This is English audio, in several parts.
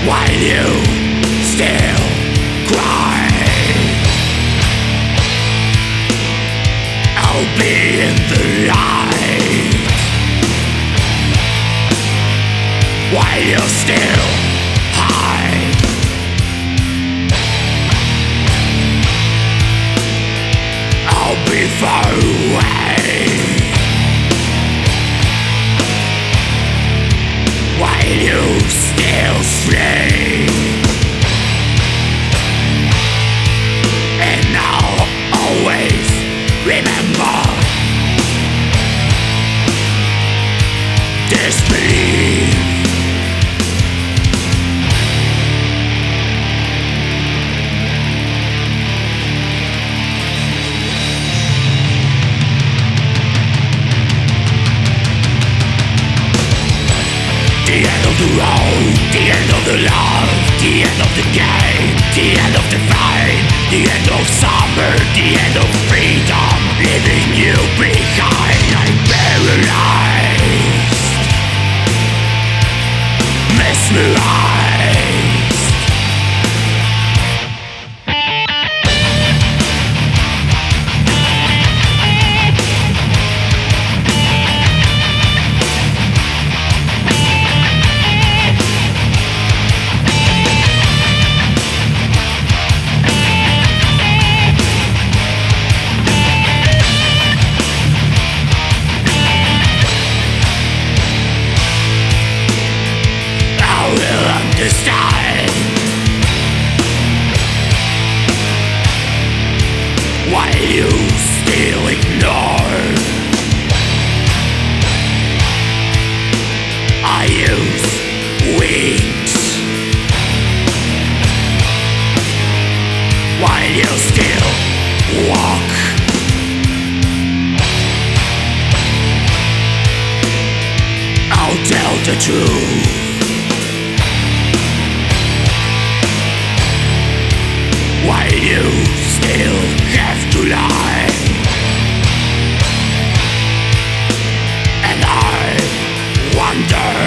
while you still cry. I'll be in the light while you still hide. I'll be far away while you still stray. And I'll always remember disbelief. The end of the road, the end of the love, the end of the game, the end of the fight, the end of summer, the end of freedom, leaving you behind. I'm paralyzed, mesmerized. Understand why you still ignore. I use wings while you still walk. I'll tell the truth while you still have to lie. And I wonder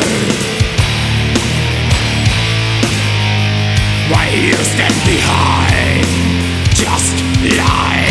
why you stand behind, just like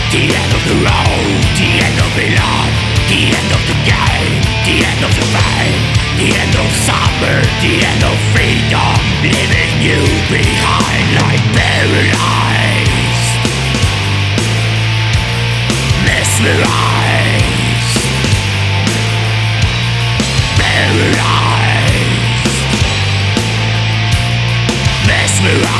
The end of the road, the end of the love, the end of the game, the end of the fame, the end of summer, the end of freedom, leaving you behind like paralyzed, mesmerized, paralyzed, mesmerized.